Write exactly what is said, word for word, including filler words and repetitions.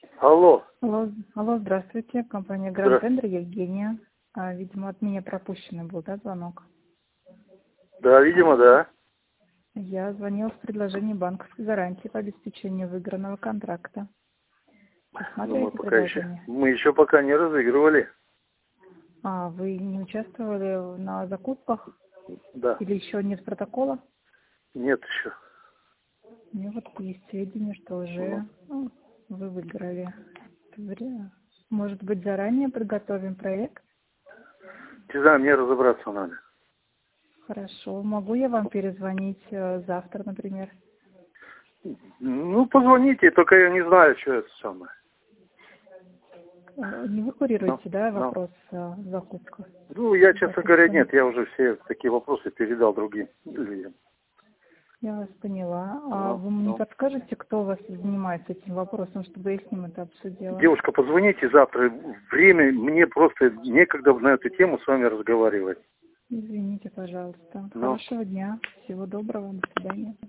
Алло. Алло, алло, здравствуйте. Компания Grand Здравствуйте. Tender, Евгения. А, видимо, от меня пропущенный был, да, звонок? Да, видимо, да. Я звонила с предложением банковской гарантии по обеспечению выигранного контракта. Ну, мы Рассматриваете пока еще, предложение? мы еще пока не разыгрывали. А, вы не участвовали на закупках? Да. Или еще нет протокола? Нет еще. У меня вот есть сведения, что уже ну, вы выиграли. Вре- Может быть, заранее подготовим проект? Не знаю, мне разобраться надо. Хорошо. Могу я вам перезвонить э, завтра, например? Ну, позвоните, только я не знаю, что это самое. Э, Не вы Ну, курируете, да, ну. вопрос о закупках? Ну, я, честно говоря, Допустим. нет, я уже все такие вопросы передал другим людям. Я вас поняла. А Ну, вы мне ну. подскажете, кто у вас занимается этим вопросом, чтобы я с ним это обсудила? Девушка, позвоните завтра. Время, мне просто некогда на эту тему с вами разговаривать. Извините, пожалуйста. Ну. Хорошего дня. Всего доброго. До свидания.